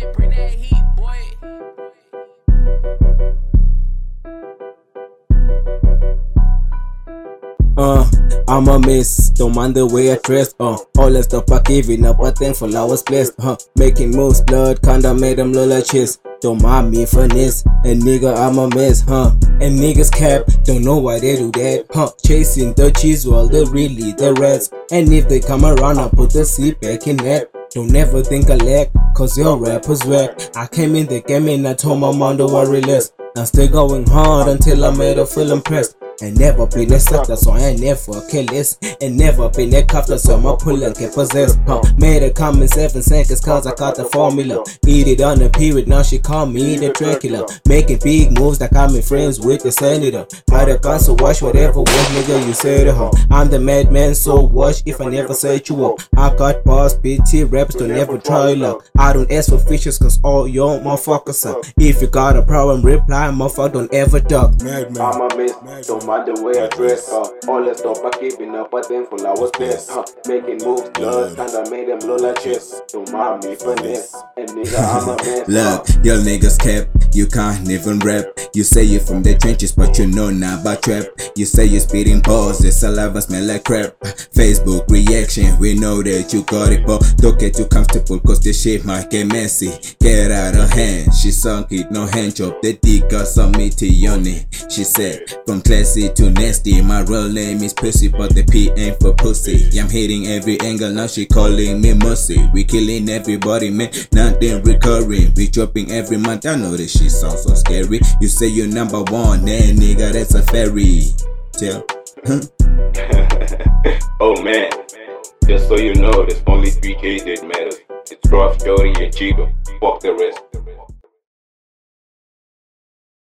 bring that heat, boy. I'm a miss, don't mind the way I dress, all that stuff I giving up, but thankful I was blessed, making moves, blood, kinda made them look like chess, don't mind me for this, and nigga, I'm a mess, and niggas cap, don't know why they do that, chasing the cheese while they're really the rats, and if they come around, I put the seat back in that, don't ever think I lack, cause your rappers whack, I came in the game and I told my mom to worry less, I'm still going hard until I made her feel impressed. Ain't never been a sucker, so I ain't never careless. Ain't never been a cuffler, so my pull and get possessed. Made her come in 7 seconds, cause I got the formula. Eat it on the period, now she call me the Dracula. Making big moves like I'm in friends with the senator. Got a gun, so watch whatever was, nigga, you say to her. I'm the madman, so watch if I never set you up. I got bars, PT raps, don't ever try luck. I don't ask for features, cause all your motherfuckers suck. If you got a problem, reply, motherfucker, don't ever duck. I'm a miss, don't mind the way I dress, all that stuff I keeping up, but thankful I was blessed, making moves, blood, kinda made them look like chess, don't mind me for this, and nigga, I'm a mess. Look, your niggas cap, you can't even rap, you say you're from the trenches, but you know not about trap, you say you're spitting balls, the saliva smell like crap, Facebook reaction, we know that you got it, but don't get too comfortable, cause this shit might get messy, get out of hand, she sunk it, no hand job, the dick got some meaty on it, she said, from classy to nasty, my real name is Pussy, but the P ain't for pussy. I'm hitting every angle, now she calling me Mercy. We killing everybody, man, nothing recurring. We dropping every month, I know this shit sounds so scary. You say you're number one, then nigga, that's a fairy tale. Oh man, just so you know, there's only 3 Ks that matters. It's Rough, Jody, and Chico. Fuck the rest.